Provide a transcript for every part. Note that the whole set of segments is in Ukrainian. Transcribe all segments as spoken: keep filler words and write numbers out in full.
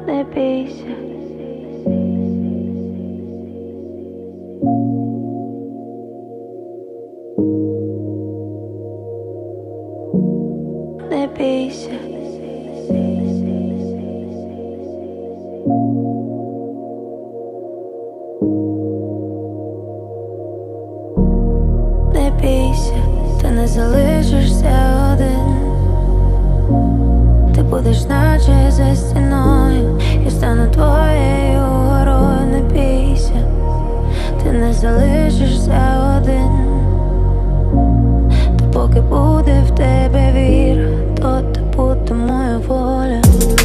Не бійся. Не бійся. Не бійся, ти не залишишся один. Ти будеш наче за стіною, я стану твоєю горою. Не бійся, ти не залишишся один. То поки буде в тебе віра, то ти буде моя воля.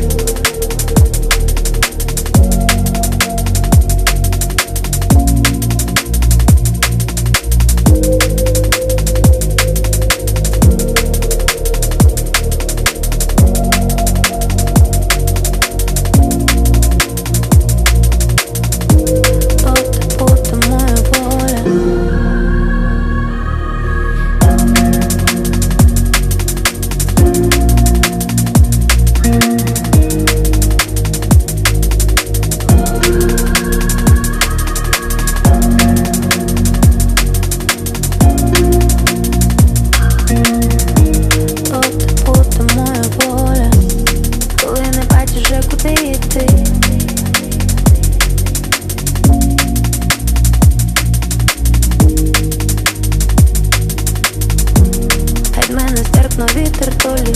Нестерпно вітер толі.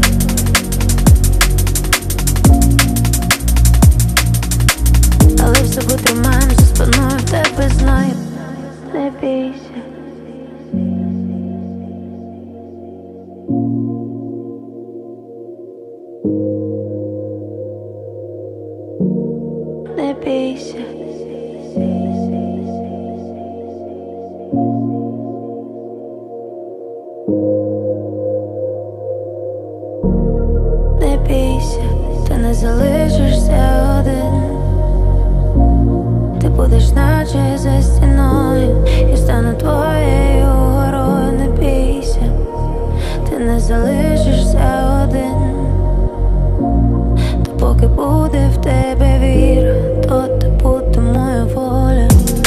Але все витримаєм за спиною, в тебе знаю. Не бійся. Не бійся. Не бійся, ти не залишишся один. Ти будеш наче за стіною, я стану твоєю горою. Не бійся, ти не залишишся один. То поки буде в тебе віра, то ти буде моя воля.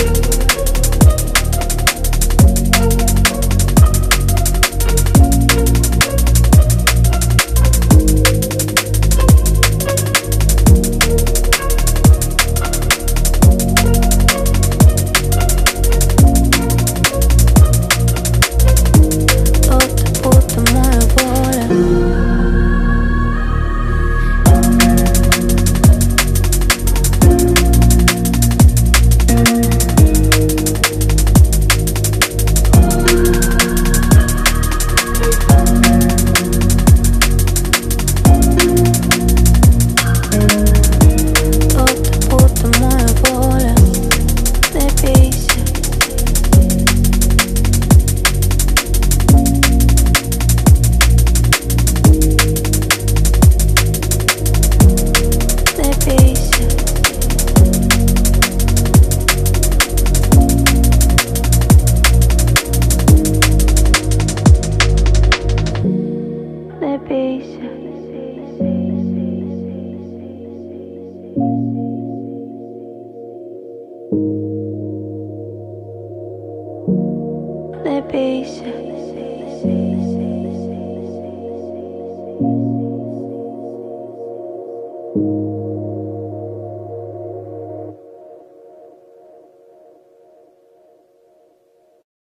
Не бійся. Не бійся. Не бійся.